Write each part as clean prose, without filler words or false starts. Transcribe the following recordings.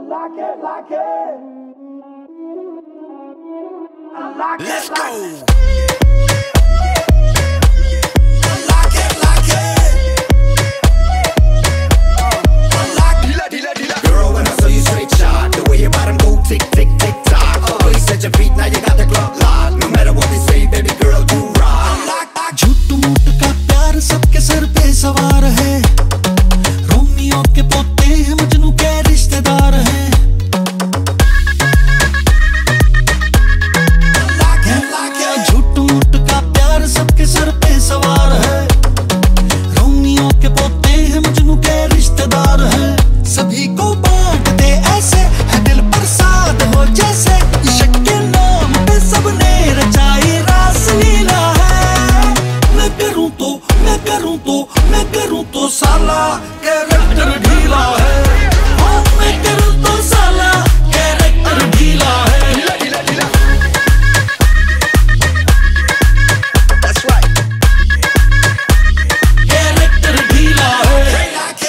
like it. I like Let's it, go. like it. I like it, like it. Girl, when I saw you straight shot, the way your bottom go tick, tick, tick, tock. Always set your feet, now you got the club locked. No matter what they say, baby girl, you rock. झूठ मूठ का प्यार सबके sir पे सवार है, Romeo के पोते हैं, मजनू के रिश्तेदार हैं। झूठ मूठ का प्यार सबके सर पे सवार है, रोमियो के पोते हैं, मजनू के रिश्तेदार हैं। सभी को बांट दे ऐसे, है दिल बरसात हो जैसे, इश्क के नाम पे सबने रचाई रासलीला है। मैं करूं तो साला कैरेक्टर ढीला है। हाँ, मैं करूं तो साला कैरेक्टर ढीला है। That's right. कैरेक्टर ढीला है।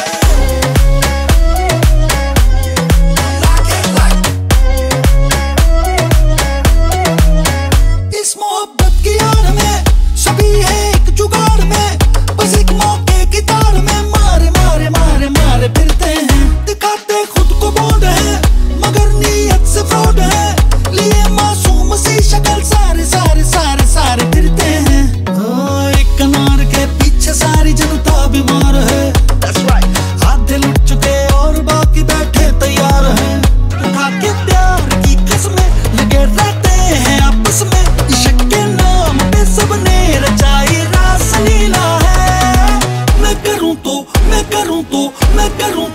इस मोहब्बत की आड़ में सभी है एक जुगाड़ में, बस एक मौके की ताड़ में मारे मारे मारे मारे फिरते हैं। दिखाते खुद को बॉन्ड है, मगर नीयत से फ्रॉड है। लिए मासूम सी शक्ल सारे सारे सारे सारे फिरते हैं। एक अनार के पीछे सारी जनता बीमार है। That's right. आधे लुट चुके और बाकी बैठे तैयार हैं। उठा के प्यार की कसमें लगे रहते हैं आपस में, इश्क के नाम पे सबने रचाई रासलीला है। मैं करूं